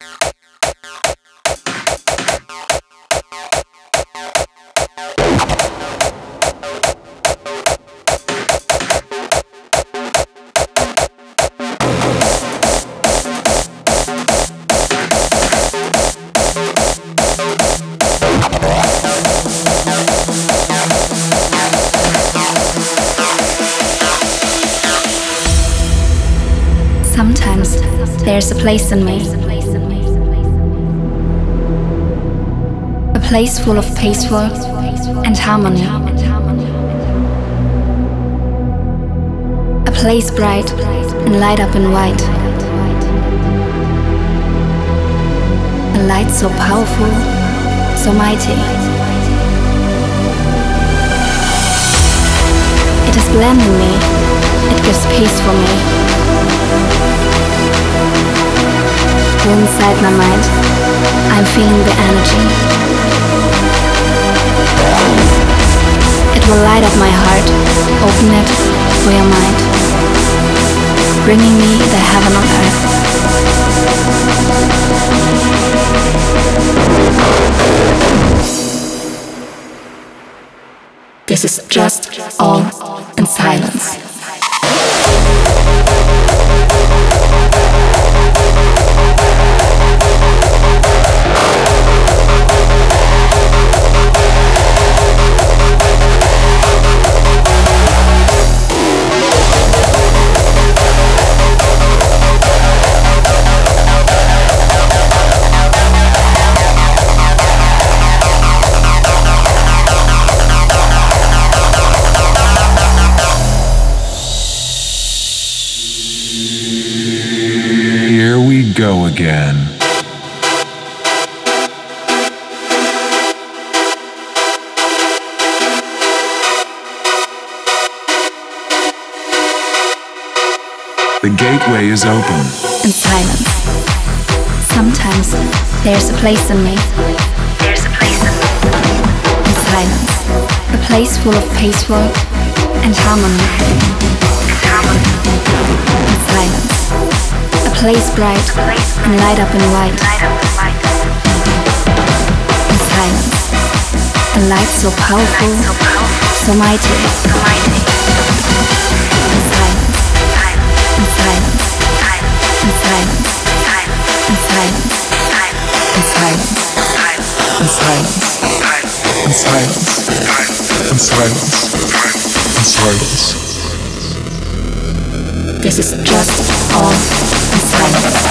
Sometimes there's a place in me, a place full of peaceful and harmony, a place bright and light up in white, a light so powerful, so mighty. It is blending me, it gives peace for me. Inside my mind, I'm feeling the energy. It will light up my heart, open it for your mind, bringing me the heaven on earth. This is just all in silence. Go again. The gateway is open. In silence. Sometimes there's a place in me. There's a place in me. In silence. A place full of peaceful and harmony. In silence. A place bright and light up in white. In silence. A light so powerful, so mighty. In silence. In silence. In silence. In silence. In silence. In silence. In silence. In silence. In silence. This is just all in silence.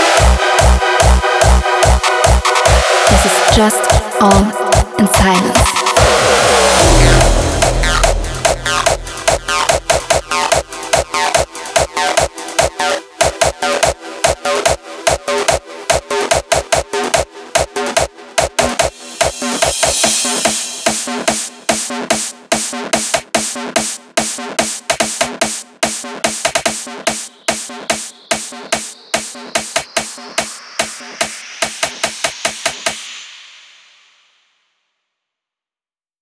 Just all in silence.